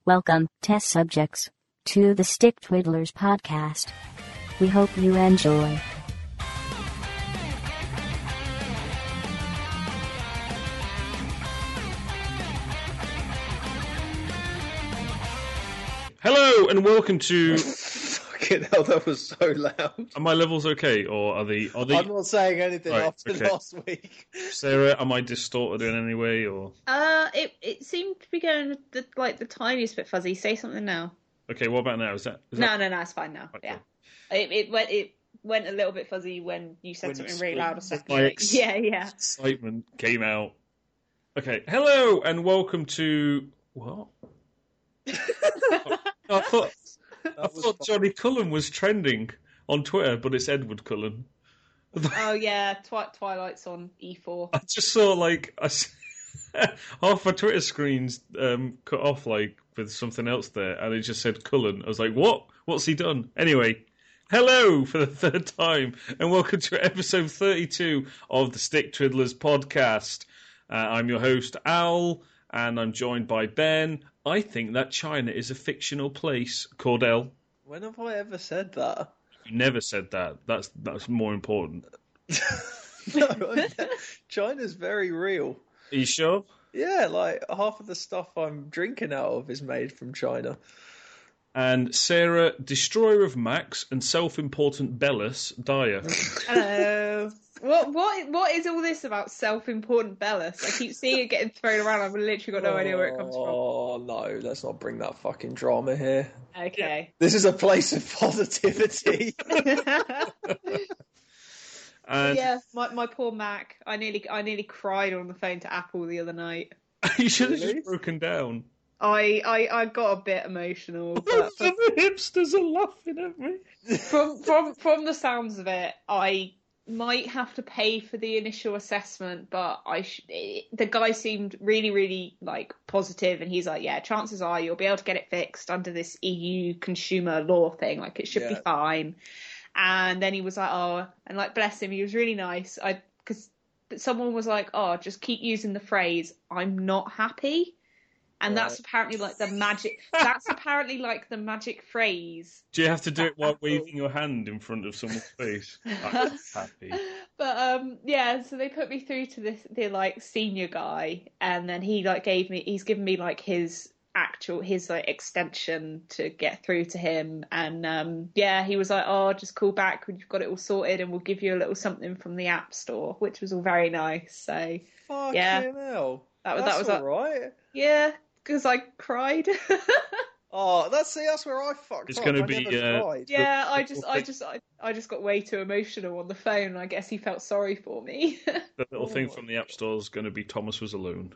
Welcome, test subjects, to the Stick Twiddlers podcast. We hope you enjoy. Hello and welcome to. Fucking hell, that was so loud. Are my levels okay, or are they? I'm not saying anything Right, after okay. last week. Sarah, am I distorted in any way, or? It seemed to be going the tiniest bit fuzzy. Say something now. Okay, what about now? Is that... No, it's fine now. Okay. Yeah, it went a little bit fuzzy when you said something really loud a second My ago. Yeah. excitement came out. Okay, hello and welcome to what? I thought Johnny Cullen was trending on Twitter, but it's Edward Cullen. Oh yeah, Twilight's on E4. I just saw half my Twitter screens cut off with something else there, and it just said Cullen. I was like, what? What's he done? Anyway, hello for the third time, and welcome to episode 32 of the Stick Twiddlers podcast. I'm your host, Al, and I'm joined by Ben. I think that China is a fictional place. Cordell. When have I ever said that? You never said that. That's more important. No, China's very real. Are you sure? Yeah, half of the stuff I'm drinking out of is made from China. And Sarah, destroyer of Macs and self-important Bellis Dyer. Hello. What is all this about self-important Bellis? I keep seeing it getting thrown around. I've literally got no idea where it comes from. Oh no, let's not bring that fucking drama here. Okay. This is a place of positivity. And Yeah, my poor Mac. I nearly cried on the phone to Apple the other night. you should have Really? just broken down. I got a bit emotional, but The hipsters are laughing at me. from the sounds of it, I might have to pay for the initial assessment, but the guy seemed really positive, and he's like, yeah, chances are you'll be able to get it fixed under this EU consumer law thing, it should be fine. And then he was like, oh, and bless him, he was really nice. Because someone was like, oh, just keep using the phrase, I'm not happy. And Right. that's apparently the magic. That's apparently the magic phrase. Do you have to do it while waving your hand in front of someone's face? I'm happy. But so they put me through to the senior guy, and then he's given me his extension to get through to him, and he was like, oh, just call back when you've got it all sorted, and we'll give you a little something from the App Store, which was all very nice. So Fucking hell. that was all right. Yeah, because I cried. Oh, that's where I fucked It's up. gonna I be, never cried. Yeah, I just got way too emotional on the phone, and I guess he felt sorry for me. The little thing from the App Store is going to be Thomas was alone.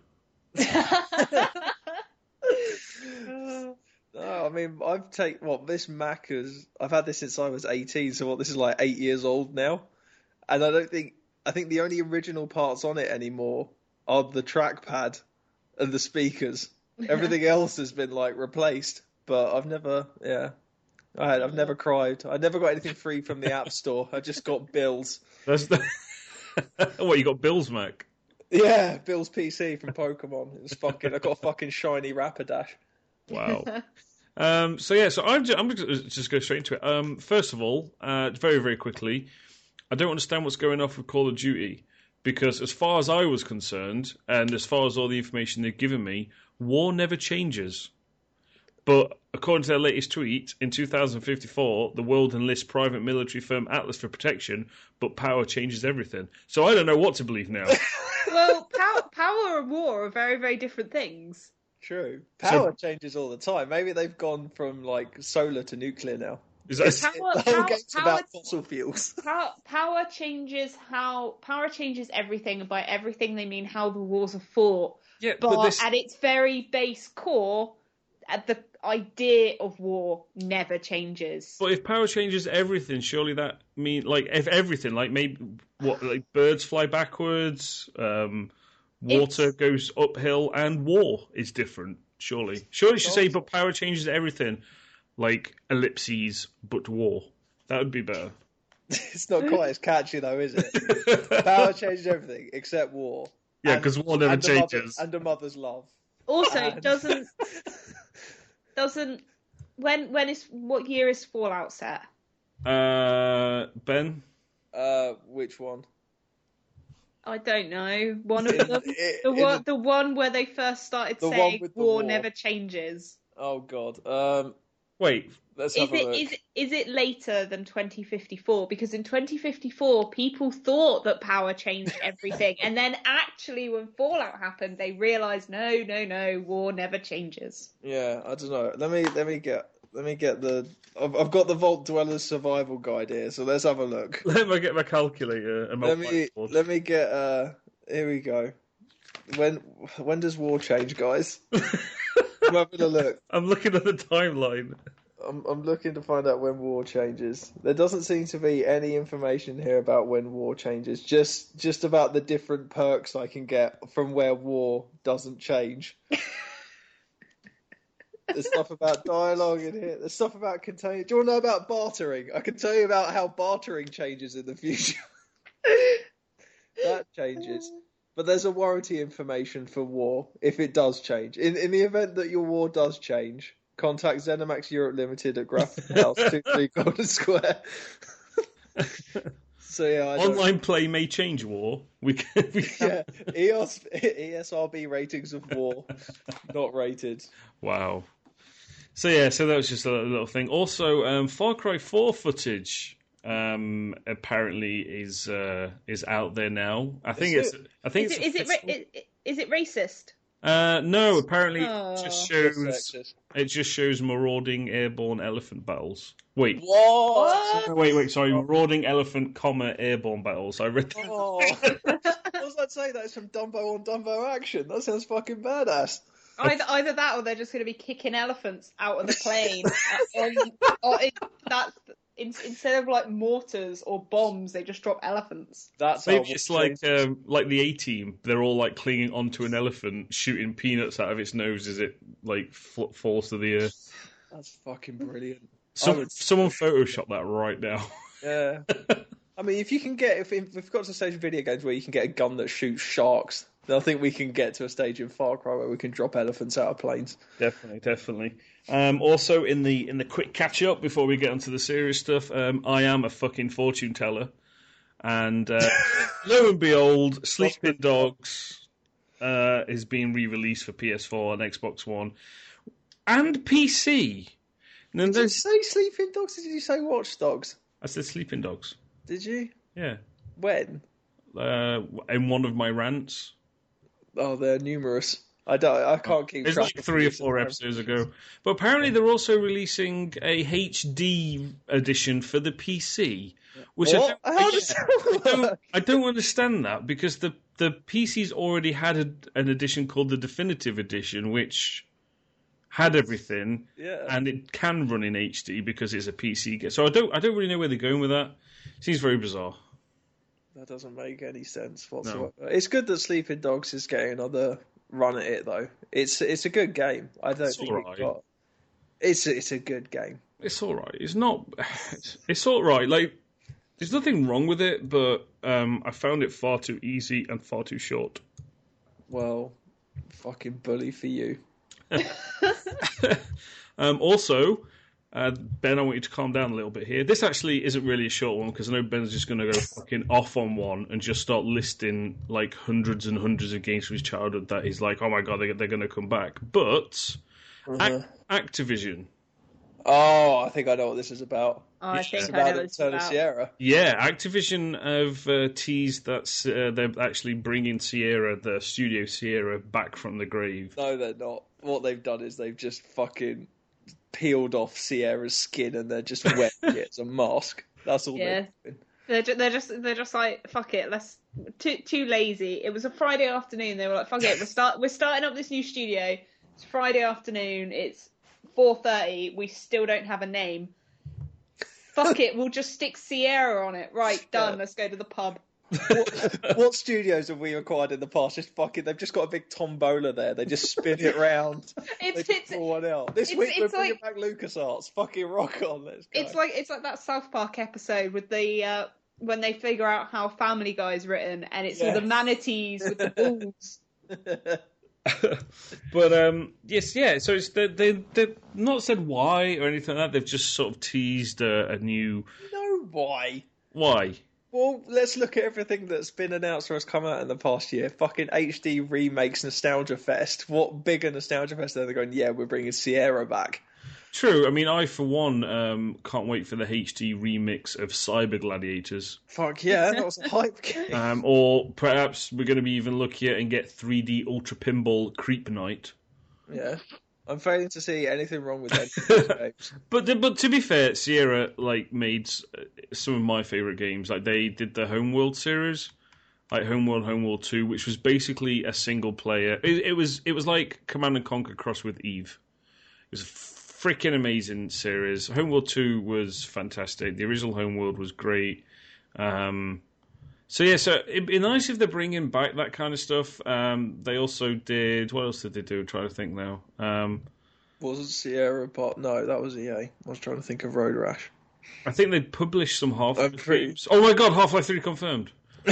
No, I mean, this Mac I've had this since I was 18, so this is 8 years old now. And I think the only original parts on it anymore are the trackpad and the speakers. Everything else has been replaced, but I've never cried. I never got anything free from the App Store. I just got bills. That's what, you got Bill's Mac? Yeah, Bill's PC from Pokemon. It was fucking. I got a fucking shiny Rapidash. Wow. So I'm just go straight into it. First of all, very, very quickly, I don't understand what's going on with Call of Duty, because as far as I was concerned, and as far as all the information they've given me, war never changes. But according to their latest tweet, in 2054, the world enlists private military firm Atlas for protection, but power changes everything. So I don't know what to believe now. Well, power and war are very, very different things. True. Power changes all the time. Maybe they've gone from solar to nuclear now. Is that The whole game's about fossil fuels. Power changes everything, and by everything they mean how the wars are fought. Yeah, but at its very base core, the idea of war never changes. But if power changes everything, surely that means if everything, maybe birds fly backwards, water goes uphill, and war is different. Surely you should say, but power changes everything, ellipses, but war. That would be better. It's not quite as catchy though, is it? Power changes everything except war. Yeah, because war never changes. And a mother's love. Also, doesn't doesn't. What year is Fallout set? Ben? Which one? I don't know. One of them. The one where they first started saying war never changes. Oh God. Wait. Let's have a look. Is it later than 2054? Because in 2054, people thought that power changed everything, and then actually, when Fallout happened, they realised no, war never changes. Yeah, I don't know. Let me get the. I've got the Vault Dwellers Survival Guide here, so let's have a look. Let me get my calculator. And let me get. Here we go. When does war change, guys? I'm having a look. I'm looking at the timeline. I'm looking to find out when war changes. There doesn't seem to be any information here about when war changes. Just about the different perks I can get from where war doesn't change. There's stuff about dialogue in here. There's stuff about container. Do you want to know about bartering? I can tell you about how bartering changes in the future. That changes. But there's a warranty information for war if it does change. In the event that your war does change, contact Zenimax Europe Limited at Grafton House 23 Golden Square. So yeah, online play may change war. We can. Yeah, ESRB ratings of war not rated. Wow. So yeah, so that was just a little thing. Also, Far Cry 4 footage apparently is out there now. Is it racist? No, apparently it just shows marauding airborne elephant battles. Wait. What? Wait, sorry, marauding elephant, airborne battles. I read that. Oh. What does that say? That's some Dumbo on Dumbo action. That sounds fucking badass. Either that or they're just going to be kicking elephants out of the plane. Instead of like mortars or bombs, they just drop elephants. That's maybe it's like the A-Team. They're all like clinging onto an elephant, shooting peanuts out of its nose as it like falls to the earth. That's fucking brilliant. Someone Photoshop that right now. Yeah. I mean, if you can get if we've got to a stage in video games where you can get a gun that shoots sharks, then I think we can get to a stage in Far Cry where we can drop elephants out of planes. Definitely. Also, in the quick catch up before we get onto the serious stuff, I am a fucking fortune teller, and lo and behold, Sleeping Dogs is being re-released for PS4 and Xbox One and PC. Did you say Sleeping Dogs? Or did you say Watch Dogs? I said Sleeping Dogs. Did you? Yeah. When? In one of my rants. Oh, they're numerous. I can't keep track. It's like 3 or 4 episodes ago. But apparently they're also releasing a HD edition for the PC. Which I don't understand that, because the PC's already had an edition called the Definitive Edition, which had everything, and it can run in HD because it's a PC game. So I don't really know where they're going with that. Seems very bizarre. That doesn't make any sense whatsoever. No. It's good that Sleeping Dogs is getting another run at it, though. It's a good game. I don't think it's a good game. It's all right. It's not. It's all right. Like, there's nothing wrong with it, but I found it far too easy and far too short. Well, fucking bully for you. Also, Ben, I want you to calm down a little bit here. This actually isn't really a short one, because I know Ben's just going to go fucking off on one and just start listing like hundreds and hundreds of games from his childhood that he's like, oh my god, they're going to come back. But Activision. Oh, I think I know what this is about. Oh, I think I know what it's about. Sierra. Yeah, Activision have teased that they're actually bringing Sierra, the studio Sierra, back from the grave. No, they're not. What they've done is they've just fucking peeled off Sierra's skin and they're just wearing it as a mask. That's all they're doing. They're just like, fuck it, let's too lazy. It was a Friday afternoon. They were like, fuck it, we're starting up this new studio. It's Friday afternoon. It's 4:30. We still don't have a name. Fuck it, we'll just stick Sierra on it. Right, done. Yeah. Let's go to the pub. What studios have we acquired in the past? Just fucking, they've just got a big tombola there. They just spin it round. It's pull one out. This week we're bringing back LucasArts. Fucking rock on. Let's go. It's like that South Park episode with the when they figure out how Family Guy's written, and it's all the manatees with the balls. But yes, yeah. So it's they've not said why or anything like that. They've just sort of teased a new. No, why? Why? Well, let's look at everything that's been announced or has come out in the past year. Fucking HD remakes Nostalgia Fest. What bigger Nostalgia Fest are they going, yeah, we're bringing Sierra back? True. I mean, I, for one, can't wait for the HD remix of Cyber Gladiators. Fuck yeah, that was a hype game. Or perhaps we're going to be even luckier and get 3D Ultra Pinball Creep Night. Yeah. I'm failing to see anything wrong with any of these games. But to be fair, Sierra made some of my favourite games. Like they did the Homeworld series, like Homeworld 2, which was basically a single player. It was like Command and Conquer crossed with Eve. It was a freaking amazing series. Homeworld 2 was fantastic. The original Homeworld was great. So it'd be nice if they're bringing back that kind of stuff. They also did. What else did they do? I'm trying to think now. Wasn't Sierra part? No, that was EA. I was trying to think of Road Rash. I think they published some Half-Life games. Oh my god, Half-Life 3 confirmed.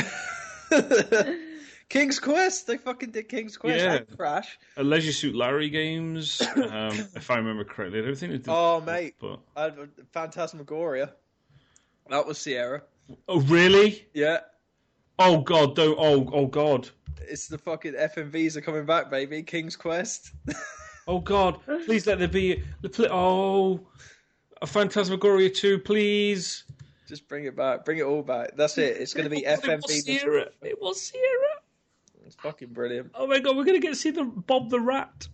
King's Quest. They fucking did King's Quest. Yeah. And Crash. Leisure Suit Larry games, if I remember correctly. I don't think they did. Oh mate, but... Phantasmagoria. That was Sierra. Oh really? Yeah. Oh god, don't. Oh god. It's the fucking FMVs are coming back, baby. King's Quest. Oh god, please let there be. A Phantasmagoria 2, please. Just bring it back. Bring it all back. That's it. It's going to be FMV. It was Sierra. It's fucking brilliant. Oh my god, we're going to get to see Bob the Rat.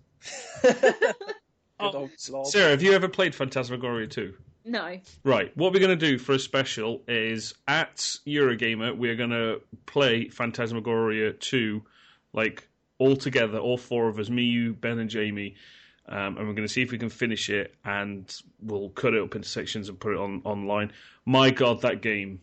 Old slob. Sarah, have you ever played Phantasmagoria 2? No. Right, what we're going to do for a special is at Eurogamer, we're going to play Phantasmagoria 2, like, all together, all four of us, me, you, Ben, and Jamie, and we're going to see if we can finish it, and we'll cut it up into sections and put it online. My God, that game.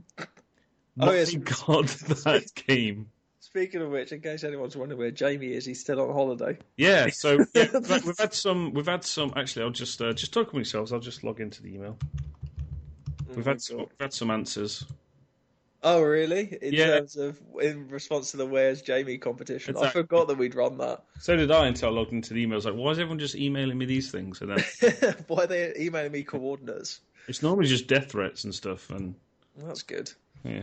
My God, that game. Speaking of which, in case anyone's wondering where Jamie is, he's still on holiday. Yeah, so we've had some. Actually, I'll just talk among yourselves. I'll just log into the email. We've had some answers. Oh, really? In response to the Where's Jamie competition. Exactly. I forgot that we'd run that. So did I until I logged into the emails. Like, why is everyone just emailing me these things? And then why are they emailing me coordinates? It's normally just death threats and stuff. And that's good. Yeah.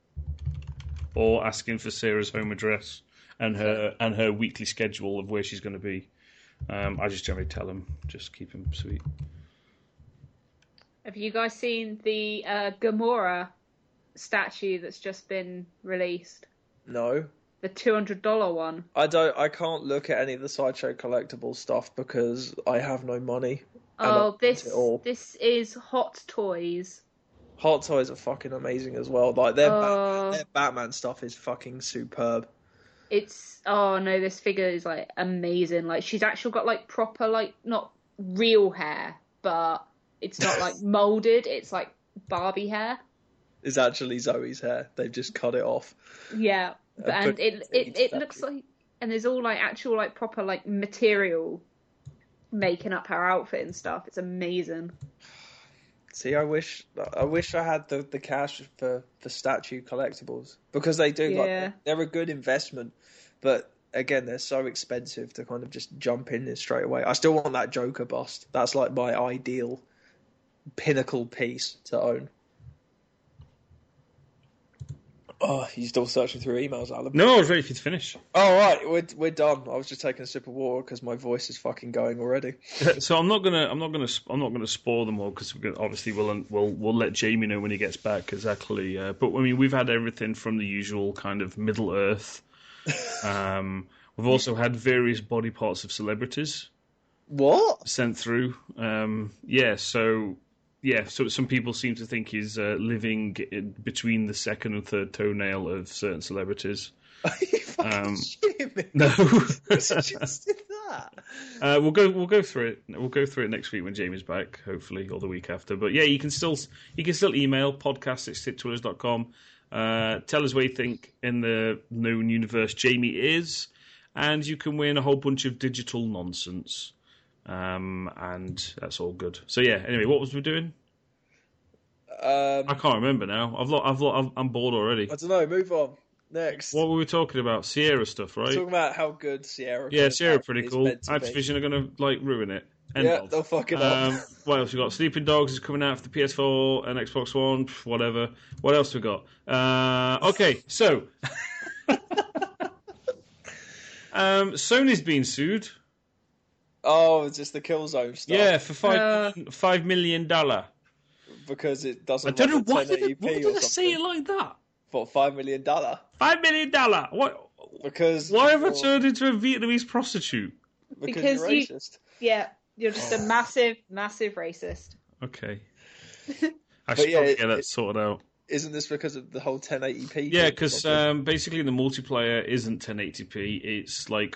Or asking for Sarah's home address and her weekly schedule of where she's going to be. I just generally tell them, just keep them sweet. Have you guys seen the Gamora statue that's just been released? No. The $200 one. I can't look at any of the Sideshow collectible stuff because I have no money. Oh, this is Hot Toys. Hot Toys are fucking amazing as well. Like their Batman stuff is fucking superb. This figure is like amazing. Like she's actually got like proper, like not real hair, but it's not like molded. It's like Barbie hair. It's actually Zoe's hair. They've just cut it off. Yeah, and it looks like, and there's all like actual like proper like material making up her outfit and stuff. It's amazing. See, I wish I had the cash for statue collectibles because they do. Yeah. Like they're a good investment, but again, they're so expensive to kind of just jump in there straight away. I still want that Joker bust. That's like my ideal pinnacle piece to own. Oh, you're still searching through emails, Alan? No, I was ready for you to finish. Oh, right, we're done. I was just taking a sip of water because my voice is fucking going already. So I'm not gonna spoil them all because obviously we'll let Jamie know when he gets back exactly. But I mean, we've had everything from the usual kind of Middle Earth. We've also had various body parts of celebrities. What? Sent through. So some people seem to think he's living between the second and third toenail of certain celebrities. Are you fucking shitting me? No. Just did that. We'll go through it. We'll go through it next week when Jamie's back, hopefully, or the week after. But yeah, you can still email podcast@sticktowinners.com. Tell us where you think in the known universe Jamie is, and you can win a whole bunch of digital nonsense. And that's all good. So yeah. Anyway, what was we doing? I can't remember now. I'm bored already. I don't know. Move on. Next. What were we talking about? Sierra stuff, right? Talking about how good Sierra. Yeah, Sierra pretty is cool. meant to be. Activision are gonna ruin it. End Yeah, of. they'll fuck it up. What else we got? Sleeping Dogs is coming out for the PS4 and Xbox One. Whatever. What else we got? Okay, so Sony's been sued. Oh, it's just the Killzone stuff. Yeah, for $5 million. Because it doesn't. I don't know why 1080p why did or they say it like that. For $5 million. $5 million. What? Because why have I turned into a Vietnamese prostitute? Because you're racist. You're just a massive, massive racist. Okay. I should probably get that sorted out. Isn't this because of the whole 1080p? Yeah, because basically the multiplayer isn't 1080p. It's like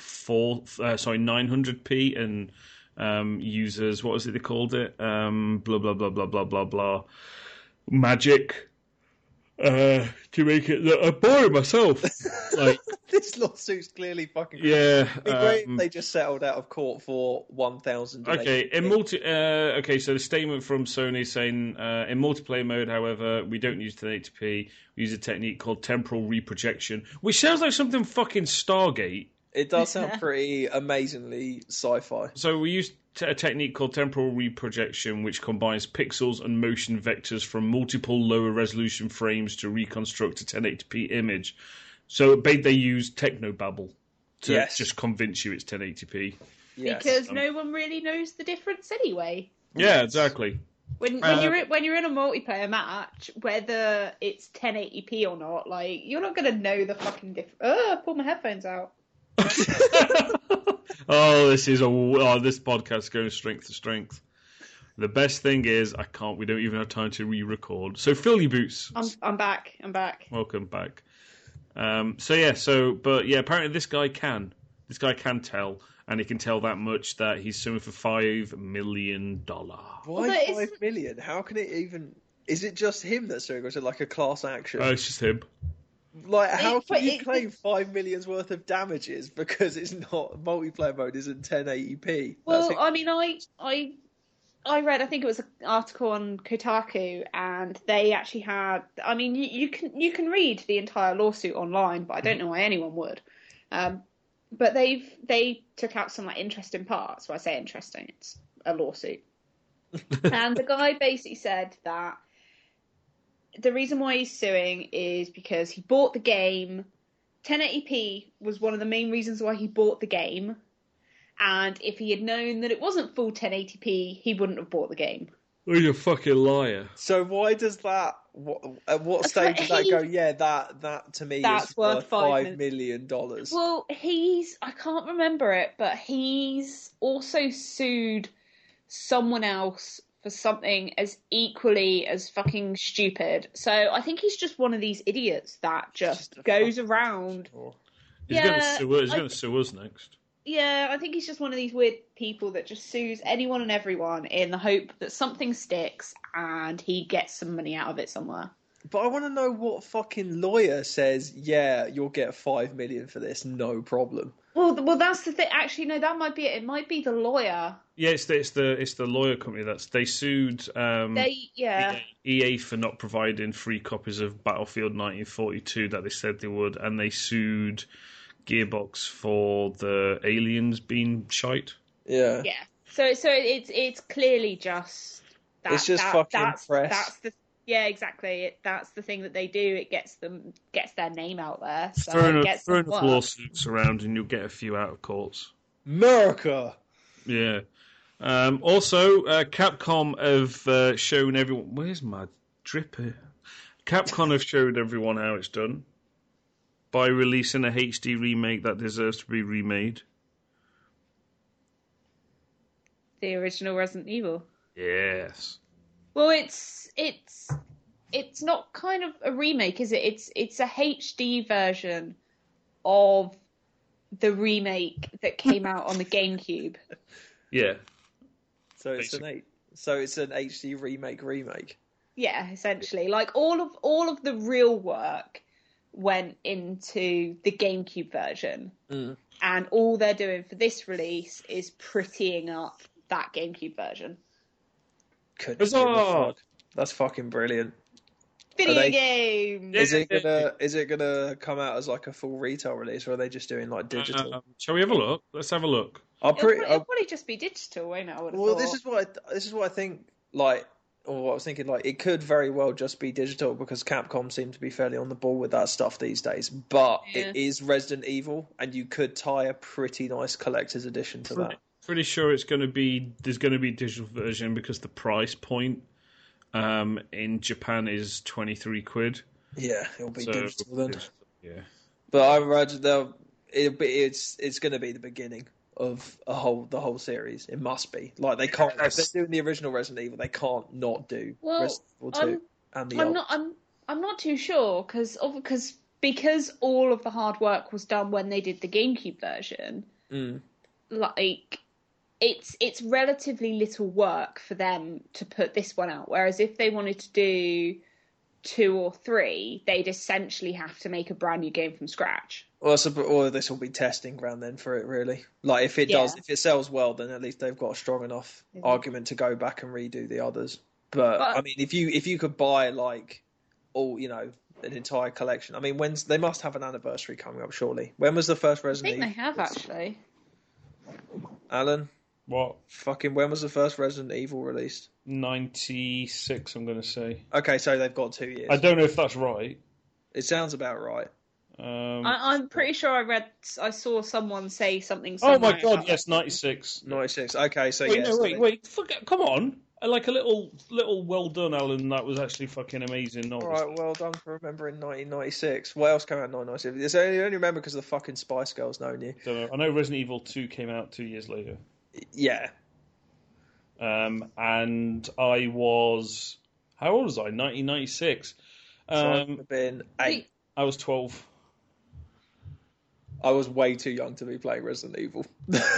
900p, and users, what was it they called it? Blah blah blah blah blah blah blah. Magic. To make it. I'm boring myself. Like this lawsuit's clearly fucking. Yeah. It'd be great if they just settled out of court for 1,000. Okay. Okay. So the statement from Sony saying in multiplayer mode, however, we don't use 1080p. We use a technique called temporal reprojection, which sounds like something fucking Stargate. It does sound pretty amazingly sci-fi. So we use a technique called temporal reprojection, which combines pixels and motion vectors from multiple lower resolution frames to reconstruct a 1080p image. So they use technobabble to just convince you it's 1080p. Yes. Because no one really knows the difference anyway. Yeah, exactly. When you're in a multiplayer match, whether it's 1080p or not, like you're not going to know the fucking difference. Pull my headphones out. This podcast is going strength to strength. The best thing is we don't even have time to re-record. So fill your boots. I'm back. Welcome back. Apparently this guy can tell, and he can tell that much that he's suing for $5 million. Why $5 million? How can it even? Is it just him that's suing, or is it like a class action? Oh, it's just him. Like, how can you claim $5 million's worth of damages because it's not multiplayer mode isn't 1080p? Well, I mean, I read, I think it was an article on Kotaku, and they actually had. I mean, you can read the entire lawsuit online, but I don't know why anyone would. But they took out some like interesting parts. Well, I say interesting, it's a lawsuit, and the guy basically said that the reason why he's suing is because he bought the game. 1080p was one of the main reasons why he bought the game. And if he had known that it wasn't full 1080p, he wouldn't have bought the game. Oh, you're a fucking liar. So why does that... At what stage does that go, yeah, that to me is worth $5 million? Well, I can't remember it, but he's also sued someone else for something as equally as fucking stupid. So I think he's just one of these idiots that just goes around. He's going to sue us next. Yeah, I think he's just one of these weird people that just sues anyone and everyone in the hope that something sticks and he gets some money out of it somewhere. But I want to know what fucking lawyer says, yeah, you'll get $5 million for this, no problem. Well, that's the thing. Actually, no, that might be it. It might be the lawyer. Yeah, it's the lawyer company they sued EA for not providing free copies of Battlefield 1942 that they said they would, and they sued Gearbox for the aliens being shite. Yeah. Yeah. So it's clearly just that. It's just fucking press. That's the. Yeah, exactly. That's the thing that they do. It gets their name out there. So throw it gets enough lawsuits around, and you'll get a few out of courts. America. Yeah. Also, Capcom have shown everyone. Where's my dripper? Capcom have showed everyone how it's done by releasing a HD remake that deserves to be remade. The original Resident Evil. Yes. Well, it's not kind of a remake, is it? It's a HD version of the remake that came out on the GameCube. Yeah. So it's an HD remake. Yeah, essentially. Like all of the real work went into the GameCube version. Mm. And all they're doing for this release is prettying up that GameCube version. Couldn't give a fuck. That's fucking brilliant. Video game. Is it gonna come out as like a full retail release, or are they just doing like digital? Shall we have a look? Let's have a look. It'll probably just be digital, won't it? Well, this is what I think. Like, or what I was thinking. Like, it could very well just be digital because Capcom seem to be fairly on the ball with that stuff these days. But it is Resident Evil, and you could tie a pretty nice collector's edition to that. Pretty sure there's going to be digital version because the price point in Japan is £23. Yeah, it'll be digital then. Yeah, but I imagine it's going to be the beginning of the whole series. It must be like they can't. If they're doing the original Resident Evil, they can't not do Resident Evil 2 and the I'm not too sure because all of the hard work was done when they did the GameCube version. Like. It's relatively little work for them to put this one out. Whereas if they wanted to do 2 or 3, they'd essentially have to make a brand new game from scratch. Well, or this will be testing ground then for it, really. Like if it sells well, then at least they've got a strong enough argument to go back and redo the others. But I mean, if you could buy like an entire collection. I mean, they must have an anniversary coming up, surely. When was the first Resident Evil? I think they have actually. Alan. What? When was the first Resident Evil released? 96, I'm going to say. Okay, so they've got 2 years. I don't know if that's right. It sounds about right. I'm pretty sure I saw someone say something. Oh my god! Yes, 96. 96. Okay, so wait. Come on! Like a little well done, Alan. That was actually fucking amazing. All right, well done for remembering 1996. What else came out in 1996? I only remember because of the fucking Spice Girls knowing you. Don't know. I know Resident Evil 2 came out 2 years later. Yeah. And I was... How old was I? 1996. So I would have been 8. I was 12. I was way too young to be playing Resident Evil.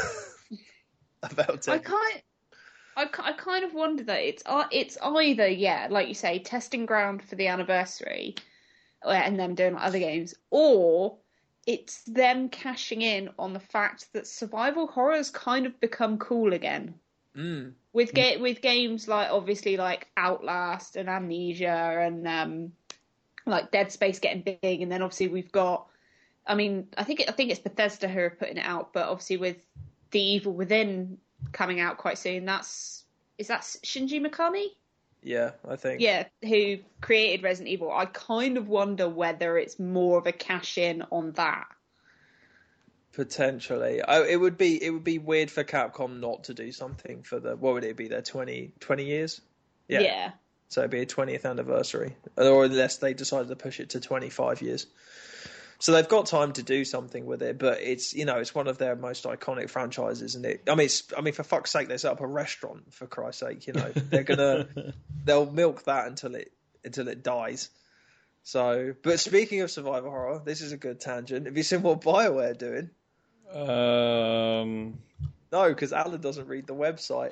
About 10. I kind of wonder that it's either, like you say, testing ground for the anniversary and them doing other games, or it's them cashing in on the fact that survival horror's kind of become cool again. With games like, obviously, like Outlast and Amnesia and like Dead Space getting big, and then obviously we've got, I mean, I think it's Bethesda who are putting it out, but obviously with The Evil Within coming out quite soon, is that Shinji Mikami? Yeah, I think. Yeah, who created Resident Evil. I kind of wonder whether it's more of a cash-in on that. Potentially. It would be weird for Capcom not to do something for what would it be, their 20 years? Yeah. So it'd be a 20th anniversary. Or unless they decided to push it to 25 years. So they've got time to do something with it, but it's one of their most iconic franchises, and I mean, for fuck's sake, they set up a restaurant, for Christ's sake, they'll milk that until it dies. So, but speaking of survival horror, this is a good tangent. Have you seen what BioWare are doing? No, because Alan doesn't read the website.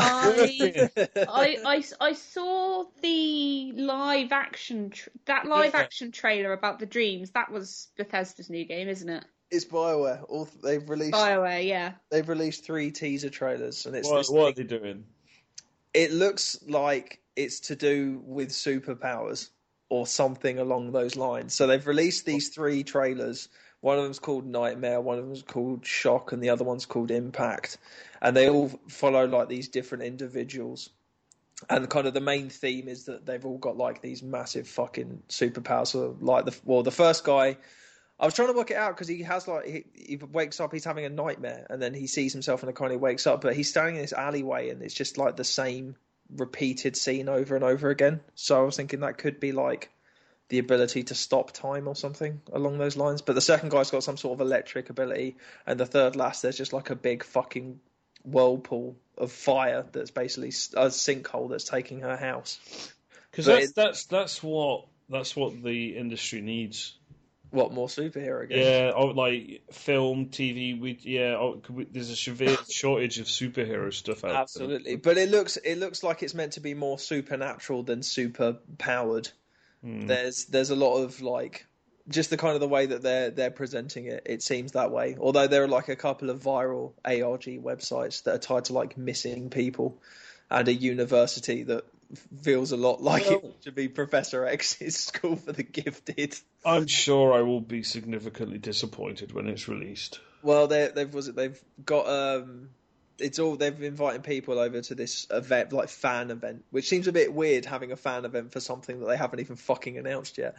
I saw the live action trailer about the Dreams. That was Bethesda's new game, isn't it? It's BioWare. They've released BioWare, yeah. They've released 3 teaser trailers, and it's what are they doing? It looks like it's to do with superpowers or something along those lines. So they've released these 3 trailers. One of them's called Nightmare, one of them's called Shock, and the other one's called Impact. And they all follow like these different individuals. And kind of the main theme is that they've all got like these massive fucking superpowers. So like the first guy, I was trying to work it out because he has like he wakes up, he's having a nightmare, and then he sees himself in a kind of wakes up, but he's standing in this alleyway and it's just like the same repeated scene over and over again. So I was thinking that could be like the ability to stop time or something along those lines. But the second guy's got some sort of electric ability, and the third last, there's just like a big fucking whirlpool of fire that's basically a sinkhole that's taking her house. Because that's what the industry needs. What, more superhero games? Yeah, like film, TV. There's a severe shortage of superhero stuff out there. Absolutely, but it looks like it's meant to be more supernatural than super powered. There's a lot of like just the kind of the way that they're presenting it. It seems that way. Although there are like a couple of viral ARG websites that are tied to like missing people and a university that feels a lot like it should be Professor X's School for the Gifted. I'm sure I will be significantly disappointed when it's released. Well, they've got they've invited people over to this event, like fan event, which seems a bit weird having a fan event for something that they haven't even fucking announced yet.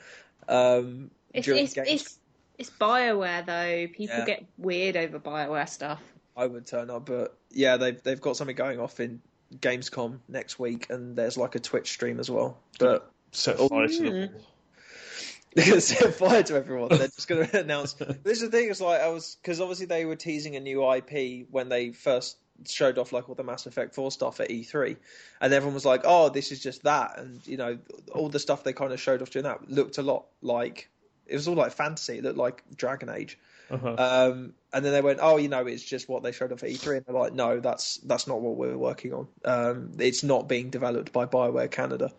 It's BioWare though. People get weird over BioWare stuff. I would turn up, but yeah, they've got something going off in Gamescom next week, and there's like a Twitch stream as well. But set fire to the wall. They're going to set fire to everyone. They're just going to announce. This is the thing. It's like because obviously they were teasing a new IP when they first showed off like all the Mass Effect 4 stuff at E3, and everyone was like, "Oh, this is just that," and you know, all the stuff they kind of showed off during that looked a lot like it was all like fantasy. It looked like Dragon Age. And then they went, "Oh, you know, it's just what they showed off at E3," and they're like, "No, that's not what we're working on. It's not being developed by BioWare Canada."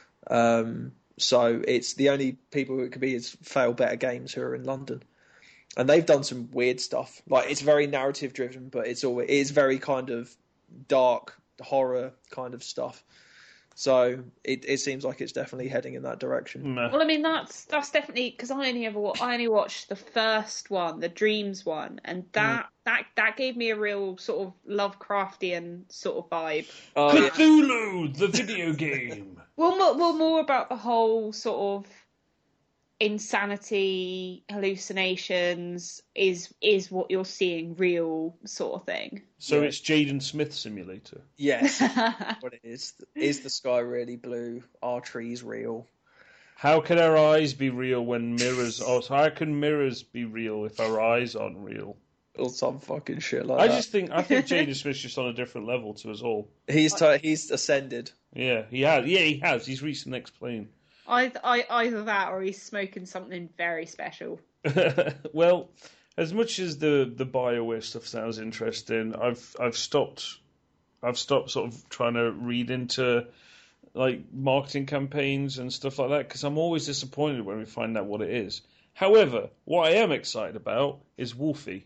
So it's the only people who it could be is Fail Better Games who are in London, and they've done some weird stuff. Like it's very narrative driven, but it's very kind of dark horror kind of stuff. So it seems like it's definitely heading in that direction. Nah. Well, I mean that's definitely because I only watched the first one, the Dreams one, and that gave me a real sort of Lovecraftian sort of vibe. Cthulhu, the video game. Well, more about the whole sort of insanity, hallucinations is what you're seeing real sort of thing. So it's Jaden Smith Simulator. Yes, what it is. Is the sky really blue? Are trees real? How can our eyes be real when mirrors... Oh, so how can mirrors be real if our eyes aren't real? Or some fucking shit like that. I think Jaden Smith's just on a different level to us all. He's ascended. Yeah, he has. Yeah, he has. He's reached the next plane. Either that or he's smoking something very special. Well, as much as the BioWare stuff sounds interesting, I've stopped sort of trying to read into like marketing campaigns and stuff like that because I'm always disappointed when we find out what it is. However, what I am excited about is Wolfie.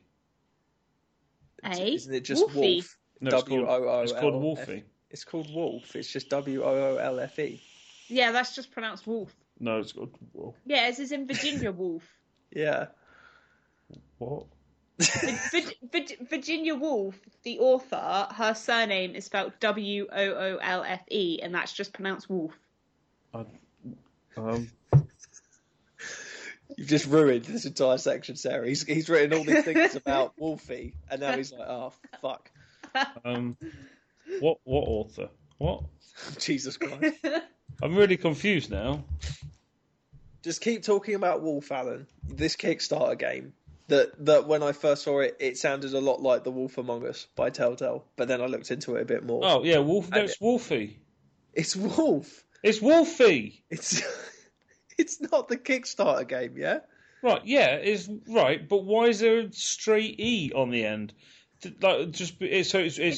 Isn't it just Wolfie? Wolf? No, W-O-O-L-F. it's called Wolfie. It's called Wolf. It's just W-O-O-L-F-E. Yeah, that's just pronounced Wolf. No, it's called Wolf. Yeah, it's in Virginia Woolf. Yeah. What? Virginia Woolf, the author, her surname is spelled W-O-O-L-F-E, and that's just pronounced Wolf. You've just ruined this entire section, Sarah. He's written all these things about Wolfie, and now he's like, oh, fuck. What author? What? Jesus Christ. I'm really confused now. Just keep talking about Wolf, Alan. This Kickstarter game. That when I first saw it, it sounded a lot like The Wolf Among Us by Telltale. But then I looked into it a bit more. Oh, yeah, Wolf. No, it's Wolfie. It's Wolf. It's Wolfie. It's not the Kickstarter game, yeah? Right, yeah, it's right. But why is there a straight E on the end? Like, it's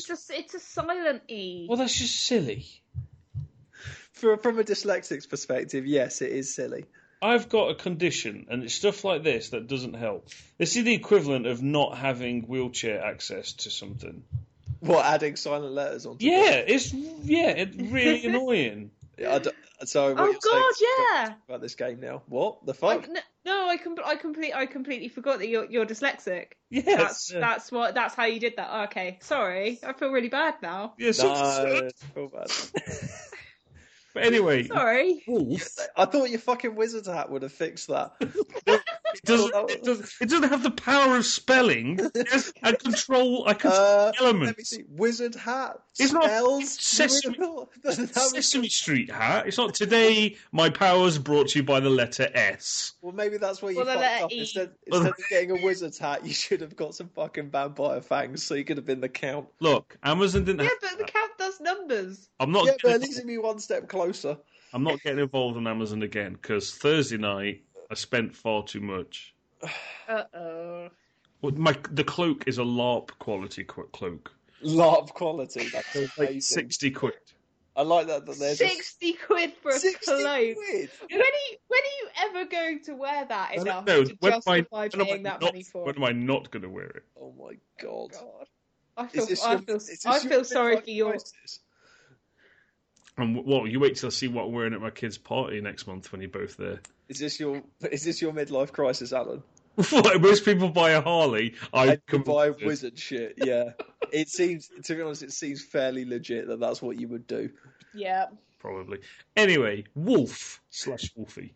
Well, that's just silly. From a dyslexic's perspective, yes, it is silly. I've got a condition, and it's stuff like this that doesn't help. This is the equivalent of not having wheelchair access to something. What, adding silent letters onto it's really annoying. So what oh God, yeah. About this game now. What the fuck? I completely forgot that you're dyslexic. Yes, that's how you did that. Oh, okay, sorry. I feel really bad now. Yeah, I feel bad. But anyway, sorry. Wolf. I thought your fucking wizard hat would have fixed that. It doesn't have the power of spelling. I control elements. Let me see. Wizard hat. It's spells. Not Sesame Street hat. It's not today. My powers brought to you by the letter S. Well, maybe that's where you fucked up. Instead of getting a wizard's hat, you should have got some fucking vampire fangs, so you could have been the Count. Look, Amazon didn't. Yeah, but the Count does numbers. I'm not. Yeah, but at least it'd be one step closer. I'm not getting involved on Amazon again because Thursday night I spent far too much. Uh-oh. Well, the cloak is a LARP quality cloak. LARP quality. That's like 60 quid. I like that there's 60 quid for a 60 cloak. Quid. When are you ever going to wear that enough No, to justify paying that money for? When am I not going to wear it? Oh my god! I feel sorry for your. And well, you wait till I see what I'm wearing at my kid's party next month when you're both there. Is this your midlife crisis, Alan? Most people buy a Harley. I can buy wizard shit. Yeah, it seems, to be honest, it seems fairly legit that that's what you would do. Yeah, probably. Anyway, Wolf/Wolfie.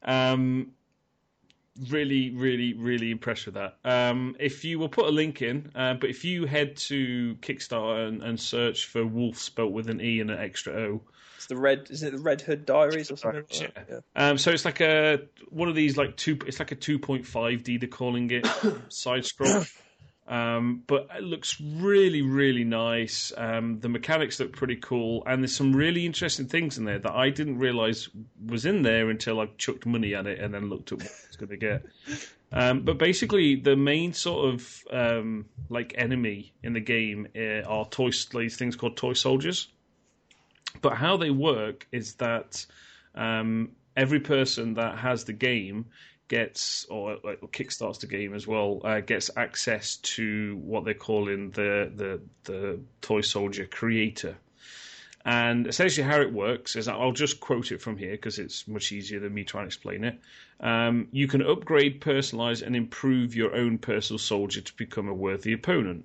Really, really, really impressed with that. If you will put a link in, but if you head to Kickstarter and search for Wolf spelt with an E and an extra O. It's isn't it the Red Hood Diaries or something? Right, yeah. So it's like one of these it's like a 2.5D, they're calling it, side scroll. But it looks really, really nice. The mechanics look pretty cool, and there's some really interesting things in there that I didn't realise was in there until I chucked money at it and then looked at what I was going to get. But basically, the main sort of enemy in the game are these things called toy soldiers. But how they work is that every person that has the game gets, or kickstarts the game as well, gets access to what they're calling the Toy Soldier Creator. And essentially how it works is, I'll just quote it from here because it's much easier than me trying to explain it. You can upgrade, personalize, and improve your own personal soldier to become a worthy opponent.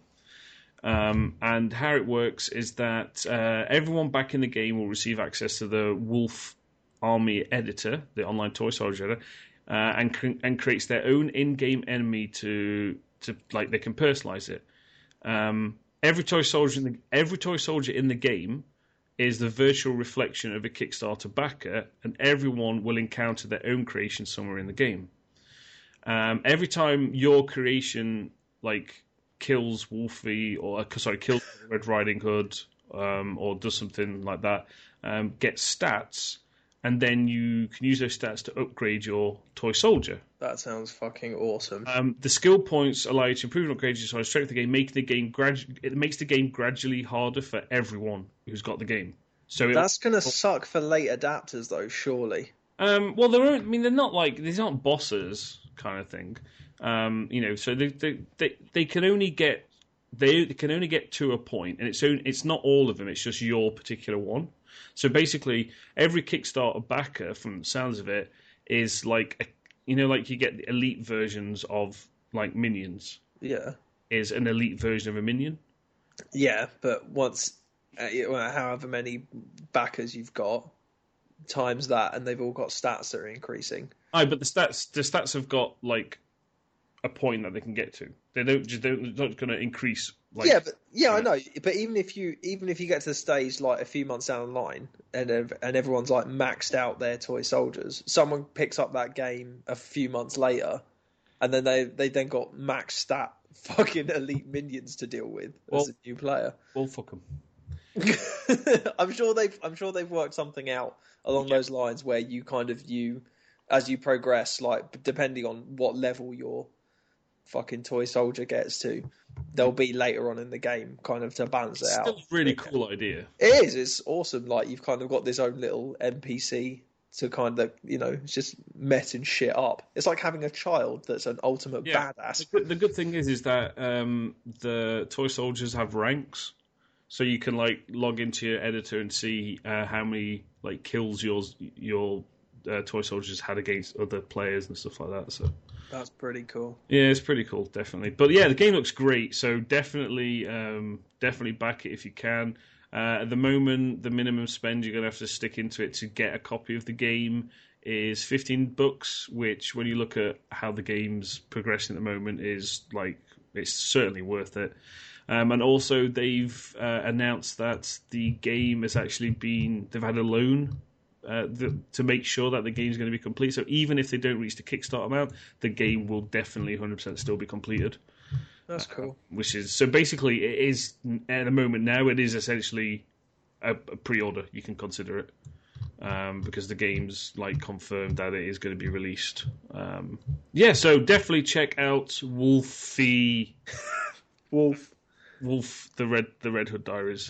And how it works is that everyone back in the game will receive access to the Wolf Army editor, the online Toy Soldier editor, and creates their own in-game enemy to they can personalize it. Every toy soldier in the game is the virtual reflection of a Kickstarter backer, and everyone will encounter their own creation somewhere in the game. Every time your creation kills Wolfie kills Red Riding Hood, or does something like that, gets stats. And then you can use those stats to upgrade your toy soldier. That sounds fucking awesome. The skill points allow you to improve and upgrade your strength of the game, it makes the game gradually harder for everyone who's got the game. So that's going to suck for late adapters, though, surely. Well, they're not these aren't bosses kind of thing. So they can only get to a point, and it's not all of them. It's just your particular one. So basically, every Kickstarter backer, from the sounds of it, is you get the elite versions of minions. Yeah, is an elite version of a minion. Yeah, but once, however many backers you've got, times that, and they've all got stats that are increasing. Aye, but the stats have got a point that they can get to. They're not going to increase. I know. But even if you get to the stage a few months down the line, and everyone's maxed out their toy soldiers, someone picks up that game a few months later, and then they then got max stat fucking elite minions to deal with as a new player. Well, fuck them. I'm sure they've worked something out along those lines where as you progress, depending on what level your fucking toy soldier gets to, there'll be later on in the game kind of to balance it out. Still a really cool idea. It is. It's awesome. You've kind of got this own little NPC to kind of, it's just metting shit up. It's like having a child that's an ultimate badass. The good thing is that the toy soldiers have ranks, so you can log into your editor and see how many kills your toy soldiers had against other players and stuff like that. So that's pretty cool. Yeah, it's pretty cool, definitely. But yeah, the game looks great, so definitely back it if you can. At the moment, the minimum spend you're going to have to stick into it to get a copy of the game is $15, which, when you look at how the game's progressing at the moment, is it's certainly worth it. And also, they've announced that the game has actually they've had a loan to make sure that the game's going to be complete. So even if they don't reach the Kickstarter amount, the game will definitely 100% still be completed. That's cool. Which is, so basically, it is, at the moment now, it is essentially a pre-order. You can consider it. Because the game's confirmed that it is going to be released. So definitely check out Wolfie. Wolf, the Red Hood Diaries,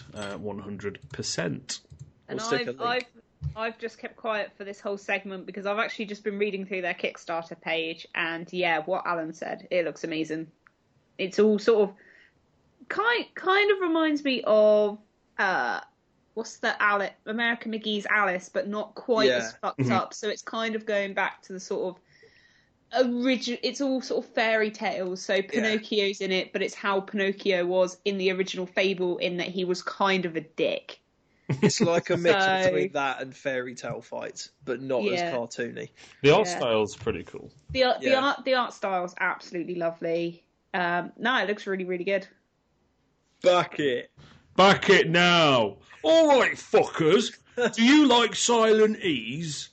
100%. And I've just kept quiet for this whole segment because I've actually just been reading through their Kickstarter page, and what Alan said, it looks amazing. It's all sort of kind of reminds me of what's the American McGee's Alice, but not quite as fucked up. So it's kind of going back to the sort of original. It's all sort of fairy tales. So Pinocchio's in it, but it's how Pinocchio was in the original fable, in that he was kind of a dick. It's like a mix between that and fairy tale fights, but not as cartoony. The art style's pretty cool. The art style's absolutely lovely. No, it looks really, really good. Back it now. All right, fuckers. Do you like Silent Ease?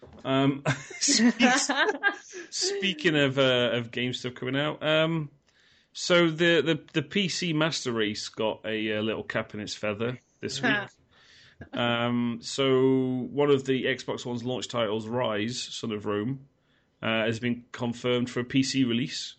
Speaking of game stuff coming out, so the PC Master Race got a little cap in its feather this week. So one of the Xbox One's launch titles, Rise, Son of Rome, has been confirmed for a PC release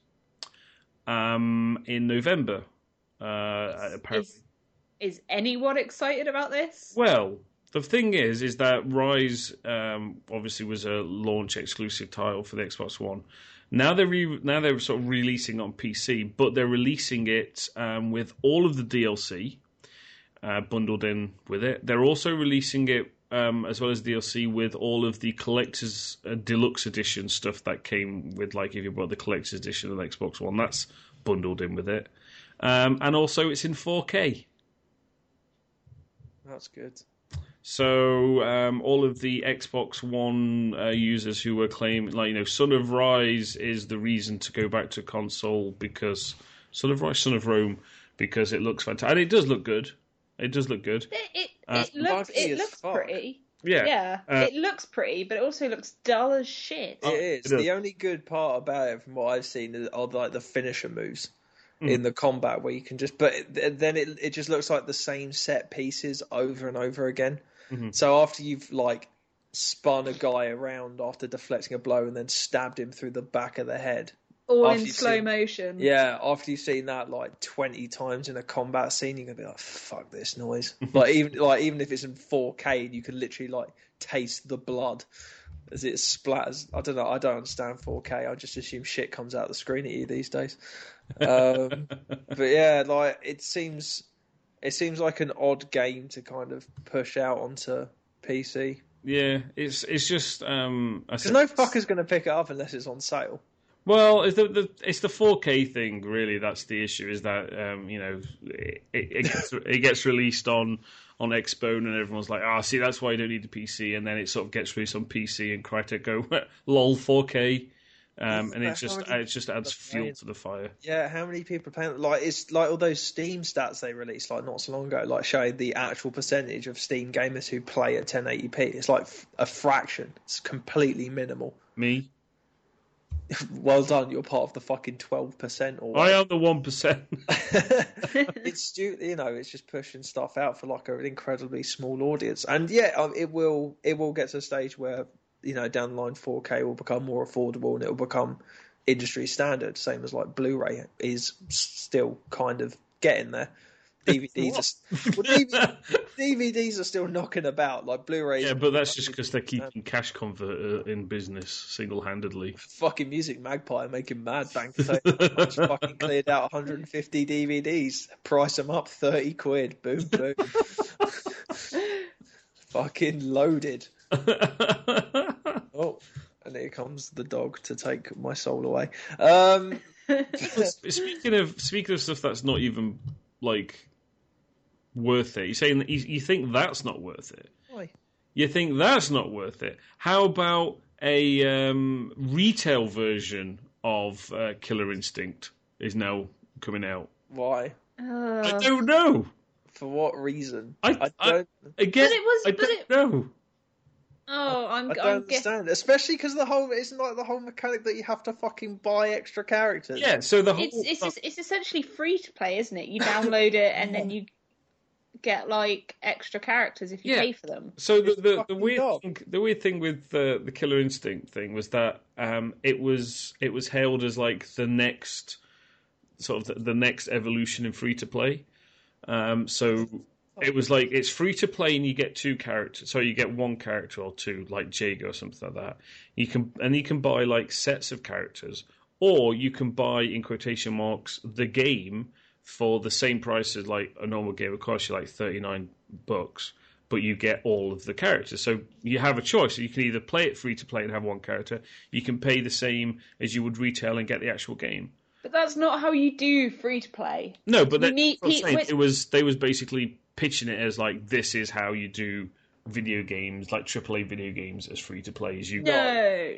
in November. Apparently. Is anyone excited about this? Well, the thing is that Rise obviously was a launch exclusive title for the Xbox One. Now they're sort of releasing it on PC, but they're releasing it with all of the DLC bundled in with it. They're also releasing it as well as DLC with all of the collector's deluxe edition stuff that came with, like, if you bought the collector's edition of the Xbox One, that's bundled in with it. And also it's in 4K. That's good. So all of the Xbox One users who were claiming, like, Son of Rise is the reason to go back to console, because Son of Rise, Son of Rome, because it looks fantastic. And it does look good. It does look good. It looks pretty. Yeah. It looks pretty, but it also looks dull as shit. It is. The only good part about it, from what I've seen, are like the finisher moves in the combat, where you can just. But then it just looks like the same set pieces over and over again. Mm-hmm. So after you've like spun a guy around after deflecting a blow and then stabbed him through the back of the head. All in slow motion. Yeah, after you've seen that like 20 times in a combat scene, you're gonna be like, "Fuck this noise!" even if it's in 4K, you can literally like taste the blood as it splatters. I don't know. I don't understand 4K. I just assume shit comes out of the screen at you these days. But yeah, like it seems like an odd game to kind of push out onto PC. Yeah, it's just because no fucker's gonna pick it up unless it's on sale. Well, it's the 4K thing, really. That's the issue. Is that it gets released on Xbone, and everyone's like, see, that's why you don't need a PC. And then it sort of gets released on PC, and Crytek go, lol, 4K, and it just adds fuel to the fire. Yeah, how many people are playing? Like, it's like all those Steam stats they released like not so long ago, like showing the actual percentage of Steam gamers who play at 1080p. It's like a fraction. It's completely minimal. Me. Well done, you're part of the fucking 12%. Or I am the 1%. It's it's just pushing stuff out for like an incredibly small audience, and yeah, it will get to a stage where down the line 4K will become more affordable and it will become industry standard, same as like Blu-ray is still kind of getting there. DVDs are still knocking about, like Blu-ray. Yeah, but that's just because they're keeping Cash Converter in business single-handedly. Fucking Music Magpie making mad bank. Just fucking cleared out 150 DVDs. Price them up 30 quid. Boom, boom. Fucking loaded. Oh, and here comes the dog to take my soul away. Speaking of stuff that's not even like worth it. You're saying that you think that's not worth it? Why? You think that's not worth it? How about a retail version of Killer Instinct is now coming out? Why? I don't know. For what reason? I don't know. Oh, I don't understand, especially because isn't like the whole mechanic that you have to fucking buy extra characters. Yeah, so it's essentially free to play, isn't it? You download it and then you get like extra characters if you pay for them. So the weird thing with the Killer Instinct thing was that it was hailed as like the next sort of the next evolution in free to play. So it was like it's free to play and you get two characters. So you get one character or two, like Jago or something like that. You can buy like sets of characters, or you can buy, in quotation marks, the game for the same price as like a normal game. It costs you like $39, but you get all of the characters. So you have a choice. You can either play it free to play and have one character. You can pay the same as you would retail and get the actual game. But that's not how you do free to play. No, but it was they was basically pitching it as like, this is how you do video games, like AAA video games, as free to play as you Look at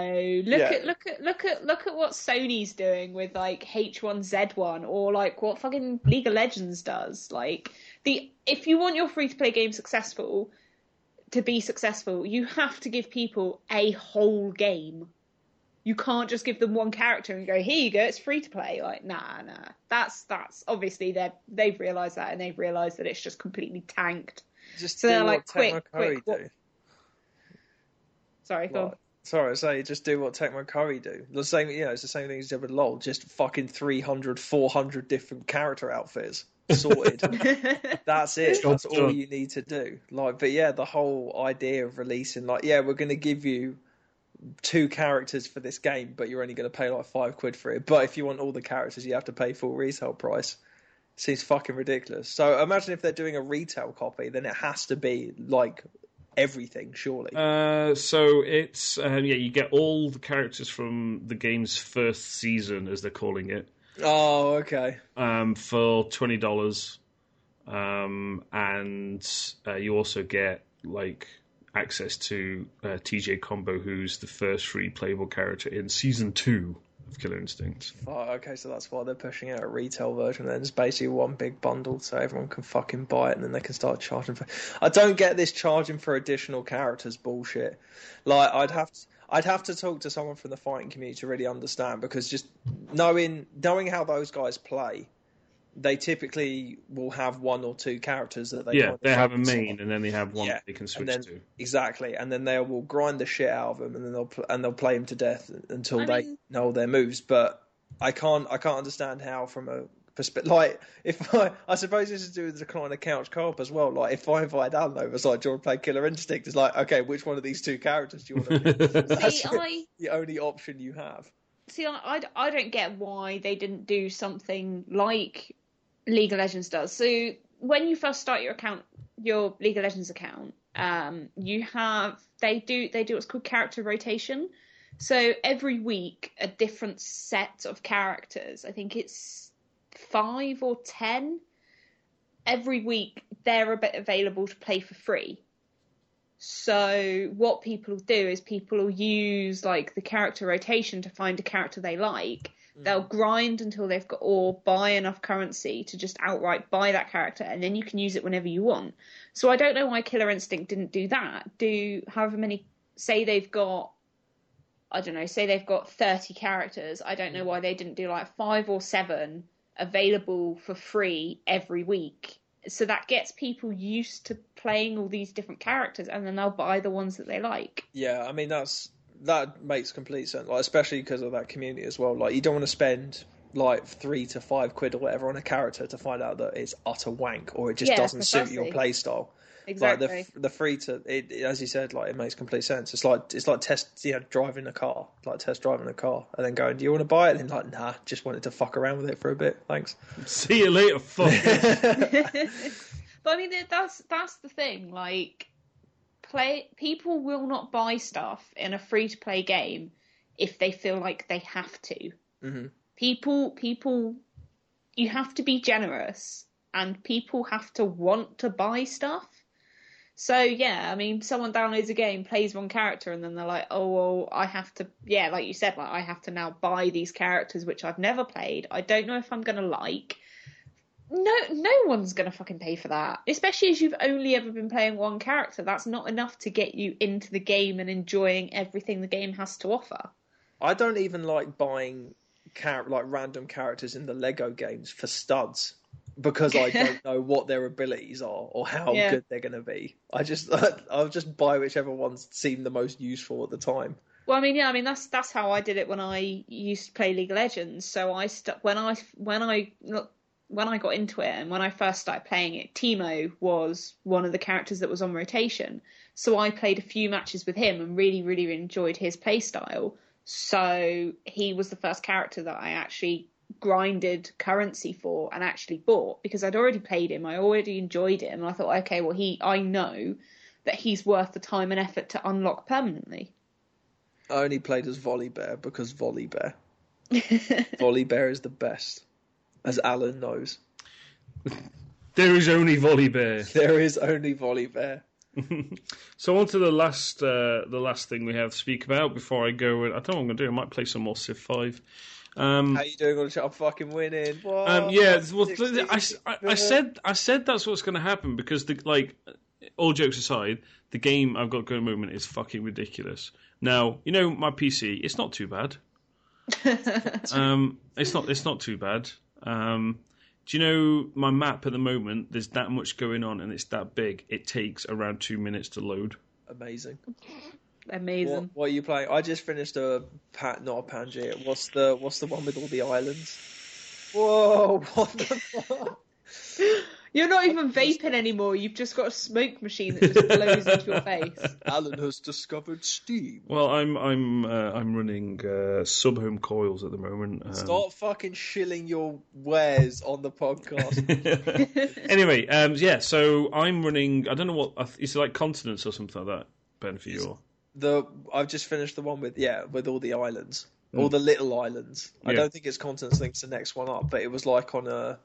what Sony's doing with like H1Z1 or like what fucking League of Legends does. Like if you want your free to play game to be successful, you have to give people a whole game. You can't just give them one character and go, here you go, it's free to play. Like, nah. That's obviously they've realised that, and they've realised that it's just completely tanked. Just so do they're what like, Tecmo Curry do. Sorry, go on. Sorry, I say just do what Tecmo Curry do. The same, it's the same thing as did with LoL. Just fucking 300, 400 different character outfits sorted. That's it. That's all you need to do. Like, but yeah, the whole idea of releasing, like, yeah, we're going to give you 2 characters for this game, but you're only going to pay like £5 for it. But if you want all the characters, you have to pay full retail price. Seems fucking ridiculous. So imagine if they're doing a retail copy, then it has to be like everything, surely. So it's you get all the characters from the game's first season, as they're calling it. Oh, okay. For $20, and you also get like access to TJ Combo, who's the first free playable character in season 2 of Killer Instinct. Oh, okay, so that's why they're pushing out a retail version. Then it's basically one big bundle, so everyone can fucking buy it, and then they can start charging for. I don't get this charging for additional characters bullshit. Like, I'd have to talk to someone from the fighting community to really understand, because just knowing how those guys play, they typically will have 1 or 2 characters that they have a main, and then they have one they can switch to. Exactly, and then they will grind the shit out of them, and then they'll play them to death until they know their moves. But I can't understand how, from a perspective, like, I suppose this is to do with the decline of couch co-op as well. Like, if I invite Alan over, it's like, do you want to play Killer Instinct? It's like, okay, which one of these 2 characters do you want to play? That's the only option you have. See, I don't get why they didn't do something like League of Legends does. So when you first start your League of Legends account, they do what's called character rotation. So every week a different set of characters, I think it's 5 or 10, every week they're available to play for free. So what people do is people will use like the character rotation to find a character they like. They'll grind until they've got, or buy enough currency to just outright buy that character, and then you can use it whenever you want. So I don't know why Killer Instinct didn't do that. Do however many, say they've got 30 characters. I don't know why they didn't do like 5 or 7 available for free every week. So that gets people used to playing all these different characters, and then they'll buy the ones that they like. Yeah, I mean, that makes complete sense, like, especially because of that community as well. Like, you don't want to spend like £3 to £5 or whatever on a character to find out that it's utter wank, or it just doesn't suit your play style. Exactly. Like the free to it, as you said, like, it makes complete sense. It's like driving a car, like test driving a car, and then going, "Do you want to buy it?" And like, nah, just wanted to fuck around with it for a bit. Thanks. See you later, fuck. But I mean, that's the thing. Like, people will not buy stuff in a free to play game if they feel like they have to. Mm-hmm. People, you have to be generous, and people have to want to buy stuff. So, yeah, I mean, someone downloads a game, plays one character, and then they're like, oh, well, I have to, yeah, like you said, like, I have to now buy these characters, which I've never played. I don't know if I'm going to like. No one's going to fucking pay for that. Especially as you've only ever been playing one character. That's not enough to get you into the game and enjoying everything the game has to offer. I don't even like buying random characters in the Lego games for studs, because I don't know what their abilities are or how good they're going to be. I'll just buy whichever ones seem the most useful at the time. Well, I mean, that's how I did it when I used to play League of Legends. So when I got into it, and when I first started playing it, Teemo was one of the characters that was on rotation. So I played a few matches with him and really, really enjoyed his play style. So he was the first character that I actually grinded currency for and actually bought, because I'd already played him, I already enjoyed him, and I thought, okay, well, I know that he's worth the time and effort to unlock permanently. I only played as Volibear because Volibear. Volibear is the best, as Alan knows. There is only Volibear. There is only Volibear. So on to the last thing we have to speak about before I go. I don't know what I'm going to do. I might play some more Civ 5. How you doing on the chat? I'm fucking winning. Yeah, well, I said that's what's going to happen because all jokes aside, the game I've got going at the moment is fucking ridiculous. Now, my PC, it's not too bad. It's not too bad. Do you know my map at the moment? There's that much going on, and it's that big. It takes around 2 minutes to load. Amazing. What are you playing? I just finished not a Pangaea. What's the one with all the islands? Whoa! What the fuck? You're not even vaping anymore. You've just got a smoke machine that just blows into your face. Alan has discovered steam. Well, I'm running sub-home coils at the moment. Start fucking shilling your wares on the podcast. Anyway, yeah. So I'm running. I don't know what. Is it like continents or something like that, Ben? For you? I've just finished the one with all the islands, all the little islands. I don't think it's continents. I think it's the next one up, but it was like on a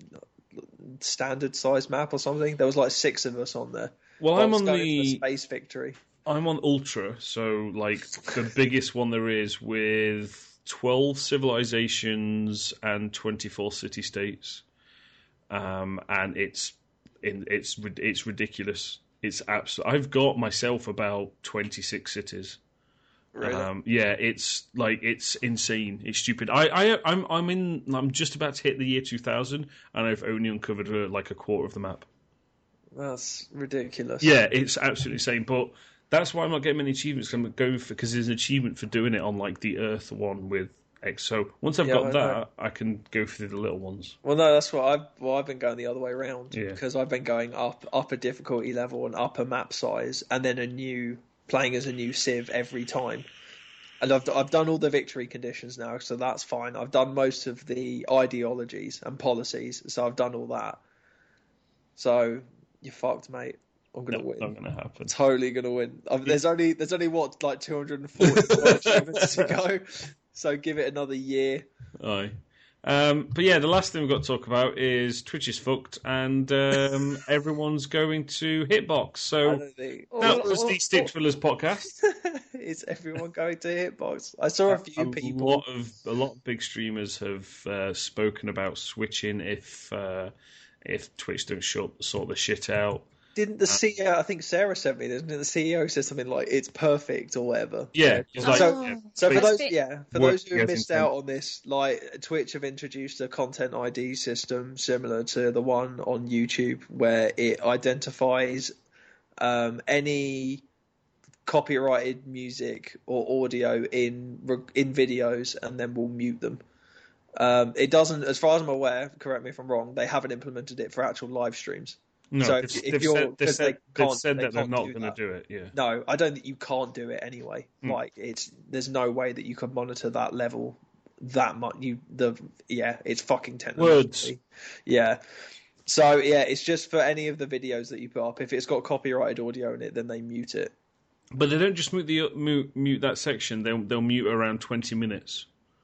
standard size map or something. There was like 6 of us on there. Well, I'm on the Space Victory. I'm on Ultra, so like the biggest one there is, with 12 civilizations and 24 city-states, and it's ridiculous. It's absolute. I've got myself about 26 cities. Really? Yeah, it's insane. It's stupid. I'm just about to hit the year 2000, and I've only uncovered like a quarter of the map. That's ridiculous. Yeah, it's absolutely insane. But that's why I'm not getting many achievements. I'm going for, because there's an achievement for doing it on like the Earth one with X. So once I've got that, I can go through the little ones. Well, no, that's what I've been going the other way around. Yeah. Because I've been going up a difficulty level and up a map size, and then playing as a new Civ every time. And I've done all the victory conditions now, so that's fine. I've done most of the ideologies and policies, so I've done all that. So you're fucked, mate. I'm gonna win. Not gonna happen. Totally gonna win. There's only what, like 240 achievements to go. So give it another year. Aye. But yeah, the last thing we've got to talk about is Twitch is fucked, and everyone's going to Hitbox. So that was the Stick Thrillers podcast. Is everyone going to Hitbox? I saw a few people. A lot of big streamers have spoken about switching if Twitch don't sort the shit out. Didn't the CEO? I think Sarah sent me this. Didn't the CEO said something like "it's perfect" or whatever? Yeah. So for those who have missed out on this, like Twitch have introduced a content ID system similar to the one on YouTube, where it identifies any copyrighted music or audio in videos, and then will mute them. It doesn't, as far as I'm aware. Correct me if I'm wrong. They haven't implemented it for actual live streams. No, so they've said that they're not going to do it. Yeah. No, I don't think you can't do it anyway. Like there's no way that you could monitor that level that much. It's fucking technology. Words. Yeah. So yeah, it's just for any of the videos that you put up. If it's got copyrighted audio in it, then they mute it. But they don't just mute that section. They'll mute around 20 minutes.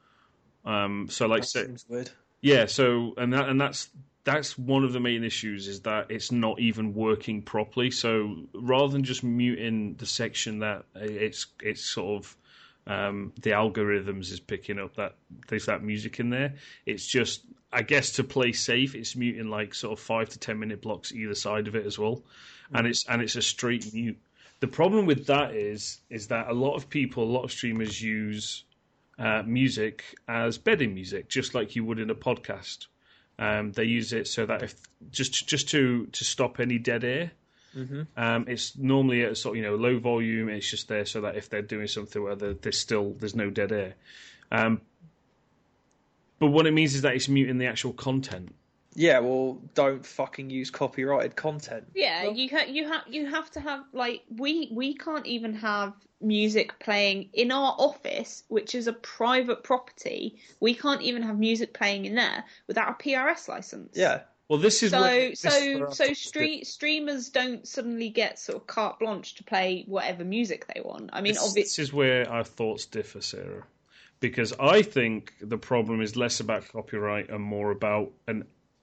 So like, that seems weird. Yeah. So that's one of the main issues, is that it's not even working properly. So rather than just muting the section that it's sort of the algorithms is picking up that there's that music in there, it's just, I guess, to play safe, it's muting like sort of 5 to 10 minute blocks either side of it as well, and it's a straight mute. The problem with that is that a lot of streamers use music as bedding music, just like you would in a podcast. They use it so that if just to stop any dead air. Mm-hmm. It's normally at sort of, low volume. It's just there so that if they're doing something where there's no dead air. But what it means is that it's muting the actual content. Yeah, well, don't fucking use copyrighted content. Yeah, Well, you have to have like we can't even have music playing in our office, which is a private property. We can't even have music playing in there without a PRS license. yeah. Well, this is where, Streamers don't suddenly get sort of carte blanche to play whatever music they want. I mean, this obviously, is where our thoughts differ, Sarah, because I think the problem is less about copyright and more about an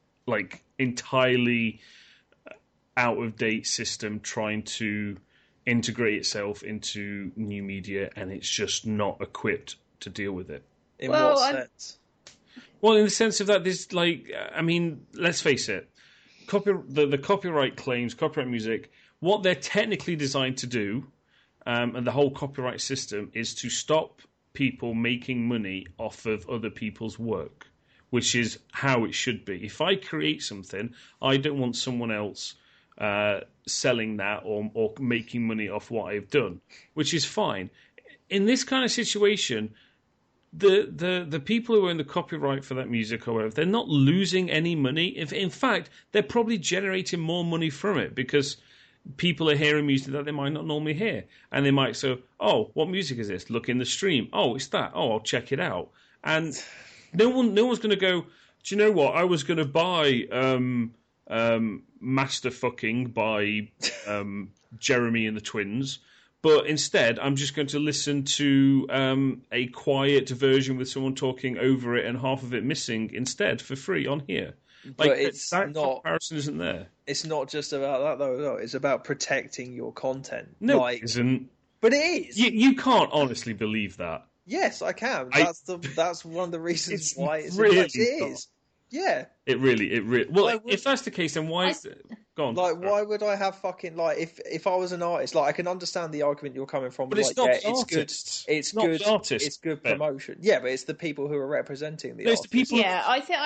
entirely out of date system trying to integrate itself into new media, and it's just not equipped to deal with it. In what sense? Well, in the sense of that, there's let's face it, the copyright claims, copyright music, what they're technically designed to do, and the whole copyright system is to stop people making money off of other people's work, which is how it should be. If I create something, I don't want someone else selling that or making money off what I've done, which is fine. In this kind of situation, the people who own the copyright for that music or whatever, they're not losing any money. If in fact, they're probably generating more money from it because people are hearing music that they might not normally hear. And they might say, oh, what music is this? Look in the stream. Oh, it's that. Oh, I'll check it out. And no one's going to go, do you know what? I was going to buy Master Fucking by Jeremy and the Twins, but instead I'm just going to listen to a quiet version with someone talking over it and half of it missing instead for free on here. But it's that not. Comparison isn't there. It's not just about that though. It's about protecting your content. No, it isn't. But it is. You can't honestly believe that. Yes, I can. That's one of the reasons why it's really it is. Yeah. It really. Well, if that's the case, then why? Go on. Why would I have fucking if I was an artist? I can understand the argument you're coming from. But it's not artists. It's not good. Artists. It's good promotion. Yeah, but it's the people who are representing the artists. The people. Yeah,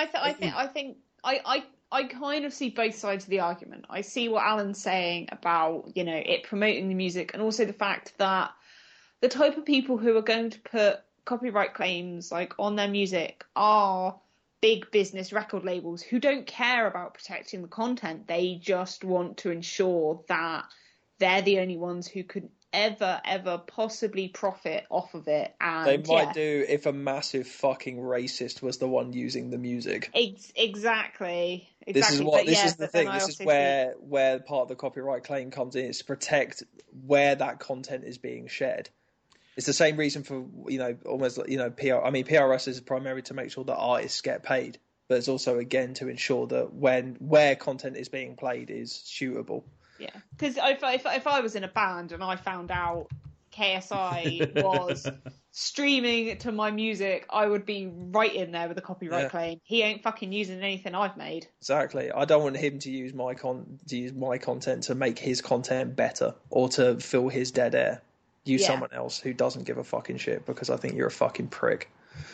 I kind of see both sides of the argument. I see what Alan's saying about, it promoting the music, and also the fact that the type of people who are going to put copyright claims on their music are big business record labels who don't care about protecting the content. They just want to ensure that they're the only ones who could ever possibly profit off of it. And they might do if a massive fucking racist was the one using the music. Exactly. This is the thing. This is where part of the copyright claim comes in. It's to protect where that content is being shared. It's the same reason for almost PR. I mean, PRS is primarily to make sure that artists get paid, but it's also again to ensure that where content is being played is shootable. Yeah, because if I was in a band and I found out KSI was streaming to my music, I would be right in there with a copyright claim. He ain't fucking using anything I've made. Exactly. I don't want him to use my content to make his content better or to fill his dead air. Use someone else who doesn't give a fucking shit because I think you're a fucking prick.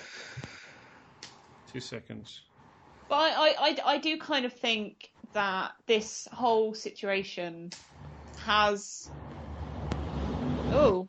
2 seconds. But I do kind of think that this whole situation has... Oh.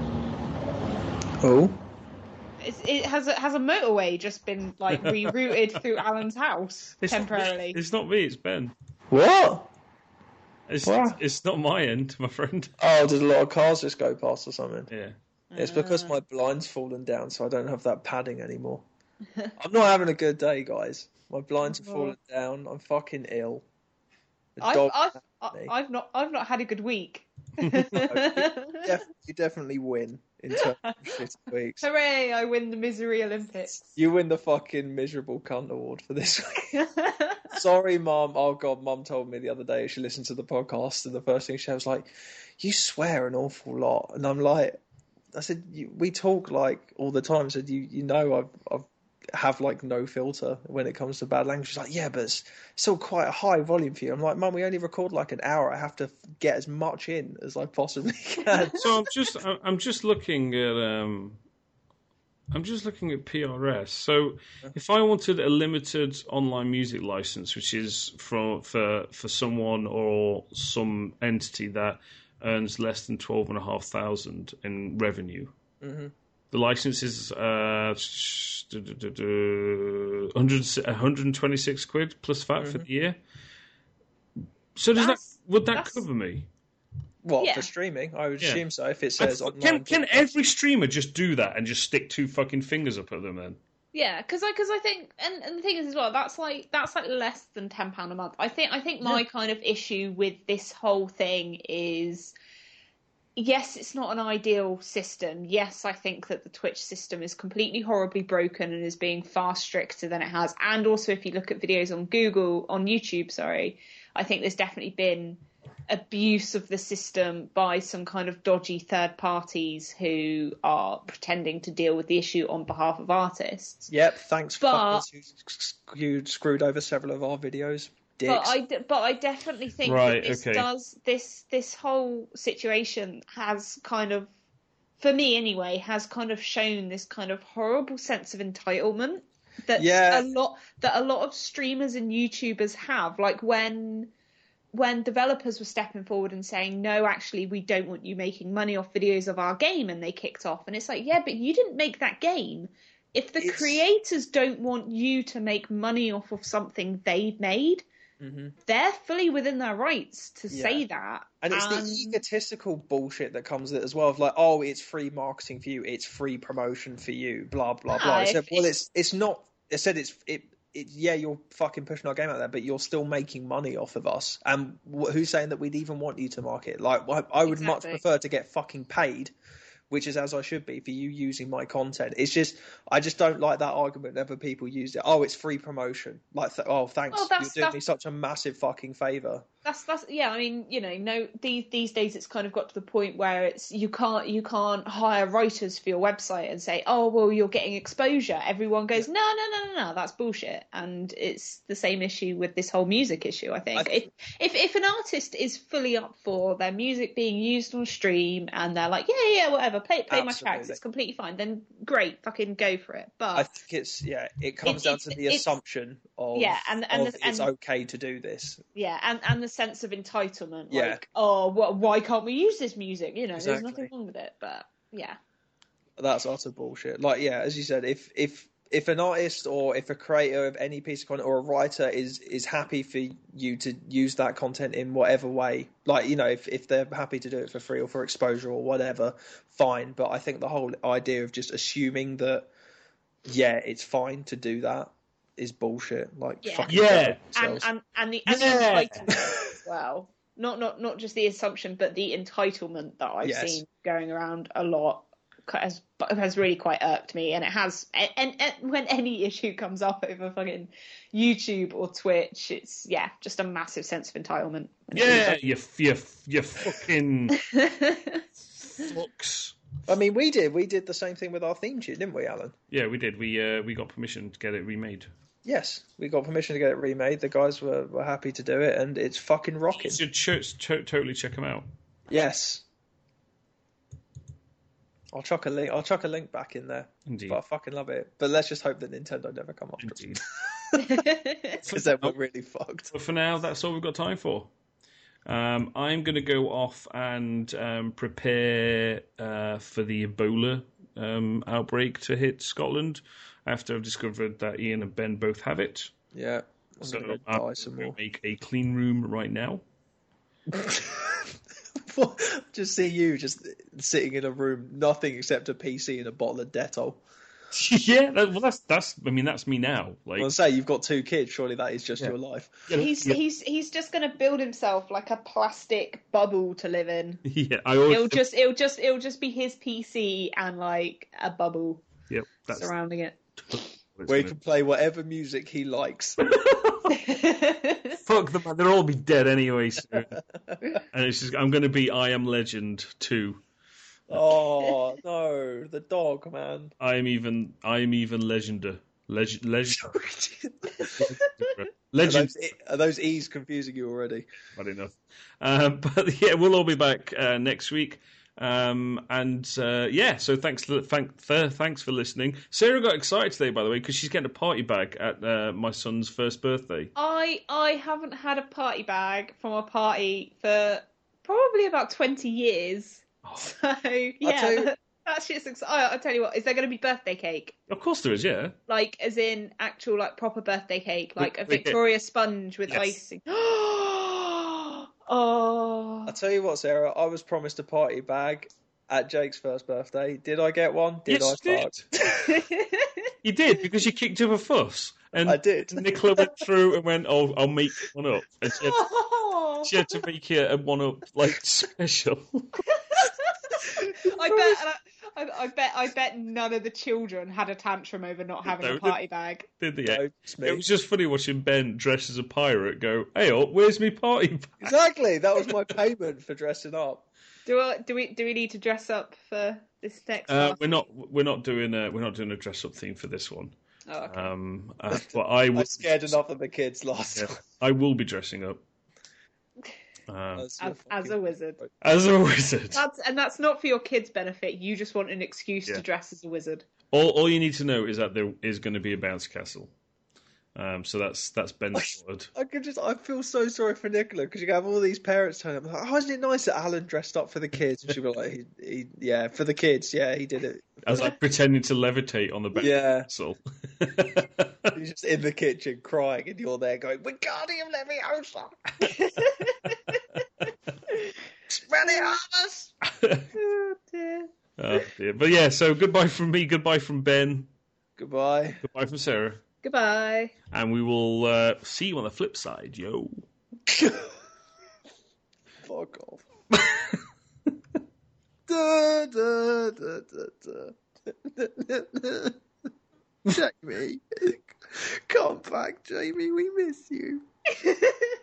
It has a motorway just been rerouted through Alan's house temporarily. It's not me, it's Ben. What? It's not my end, my friend. Oh, did a lot of cars just go past or something? Yeah. It's because my blind's fallen down, so I don't have that padding anymore. I'm not having a good day, guys. My blinds have fallen down. I'm fucking ill. I've not had a good week. You definitely win in terms of shitty weeks. Hooray! I win the Misery Olympics. You win the fucking miserable cunt award for this week. Sorry, Mum. Oh God, Mum told me the other day she listened to the podcast, and the first thing she was like, "You swear an awful lot," and I'm like, I said, "We talk all the time." I said, I have no filter when it comes to bad language. She's like, yeah, but it's still quite a high volume for you. I'm like, Mum, we only record an hour. I have to get as much in as I possibly can. So I'm just looking at PRS. So if I wanted a limited online music license, which is for someone or some entity that earns less than 12,500 in revenue, The license is 126 quid plus VAT for the year. So would that cover me? What, for streaming? I would assume so. If it says can every streamer just do that and just stick two fucking fingers up at them then? Yeah, because I think, and the thing is as well, that's like less than £10 a month. I think my kind of issue with this whole thing is, yes, it's not an ideal system. Yes, I think that the Twitch system is completely horribly broken and is being far stricter than it has. And also, if you look at videos on YouTube, I think there's definitely been abuse of the system by some kind of dodgy third parties who are pretending to deal with the issue on behalf of artists. Yep, thanks fuckers who screwed over several of our videos. Dicks. But I definitely think this whole situation has kind of, for me anyway, has kind of shown this kind of horrible sense of entitlement that a lot of streamers and YouTubers have. Like when developers were stepping forward and saying, no, actually, we don't want you making money off videos of our game, and they kicked off. And it's like, yeah, but you didn't make that game. If the creators don't want you to make money off of something they've made, they're fully within their rights to say that. And it's the egotistical bullshit that comes with it as well, of like, oh, it's free marketing for you, it's free promotion for you, blah, blah, blah. It's not. I said yeah, you're fucking pushing our game out there, but you're still making money off of us. And who's saying that we'd even want you to market? Like, I would much prefer to get fucking paid, which is as I should be, for you using my content. It's just, I just don't like that argument whenever people use it. Oh, it's free promotion. Like, thanks. You're doing me such a massive fucking favour. That's yeah. I mean, these days it's kind of got to the point where it's you can't hire writers for your website and say, oh well, you're getting exposure. Everyone goes, no, that's bullshit. And it's the same issue with this whole music issue. I think if an artist is fully up for their music being used on stream and they're like, yeah, whatever, play my tracks, it's completely fine. Then great, fucking go for it. But I think it comes down to the assumption of it's okay to do this. Yeah, and the sense of entitlement, like, oh, why can't we use this music? There's nothing wrong with it, but yeah, that's utter bullshit. Like, yeah, as you said, if an artist or if a creator of any piece of content or a writer is happy for you to use that content in whatever way, like, if they're happy to do it for free or for exposure or whatever, fine. But I think the whole idea of just assuming that, it's fine to do that is bullshit. Like, fucking and the entitlement as well. Not just the assumption, but the entitlement that I've seen going around a lot has really quite irked me, and it has. And when any issue comes up over fucking YouTube or Twitch, it's just a massive sense of entitlement. Yeah, you fucking fucks. I mean, we did the same thing with our theme tune, didn't we, Alan? Yeah, we did. We got permission to get it remade. Yes, we got permission to get it remade. The guys were happy to do it, and it's fucking rocking. You should totally check them out. Yes. I'll chuck a link back in there. Indeed. But I fucking love it. But let's just hope that Nintendo never come after us. Because then we're really fucked. But for now, that's all we've got time for. I'm going to go off and prepare for the Ebola outbreak to hit Scotland after I've discovered that Ian and Ben both have it. Yeah. I'm going to make a clean room right now. Just see you just sitting in a room, nothing except a PC and a bottle of Dettol. Yeah, that's me now. Like, I'll say you've got 2 kids. Surely that is just your life. He's just going to build himself like a plastic bubble to live in. Yeah, it'll just be his PC and like a bubble. Yep, surrounding it. Where he can play whatever music he likes. Fuck them, they'll all be dead anyway soon. And it's just, I'm going to be I Am Legend 2. Oh no, the dog, man. I am even legender. Legend. Are those E's confusing you already? Not enough. But yeah, we'll all be back next week. So thanks for listening. Sarah got excited today, by the way, because she's getting a party bag at my son's first birthday. I haven't had a party bag from a party for probably about 20 years. Oh. So yeah, That shit's I'll tell you what. Is there going to be birthday cake? Of course there is, yeah. Like, as in actual, like, proper birthday cake, like a Birthday cake. Victoria sponge with Yes. icing. Oh. I'll tell you what, Sarah. I was promised a party bag at Jake's first birthday. Did I get one? Did Yes, I? you did. You did, because you kicked up a fuss. And I did. Nicola went through and went, "Oh, I'll make one up." And Oh. she had to make it a one up, like, special. I bet none of the children had a tantrum over not having No, a party bag. Did they? No, it's me. It was just funny watching Ben dressed as a pirate go, "Hey, up, where's me party bag?" Exactly. That was my payment for dressing up. Do we need to dress up for this next party? We're not doing a dress up theme for this one. Oh, okay. But I will. I scared enough of the kids last Yeah, time. I will be dressing up That's As a wizard. as a wizard. That's not for your kids' benefit. You just want an excuse Yeah. to dress as a wizard. All you need to know is that there is going to be a bounce castle. So that's Ben's word. I feel so sorry for Nicola because you have all these parents telling them, "Oh, isn't it nice that Alan dressed up for the kids?" And she'll be like, "Yeah, for the kids, yeah, he did it." As like pretending to levitate on the bounce Yeah. castle. He's just in the kitchen crying, and you're there going, "Wingardium Leviosa, Expelliarmus." Oh dear. Oh, dear. But yeah, so goodbye from me, goodbye from Ben, Goodbye. goodbye from Sarah. Goodbye. And we will see you on the flip side, yo. Fuck off. Da, da, da, da, da. Jamie, come back, Jamie. We miss you.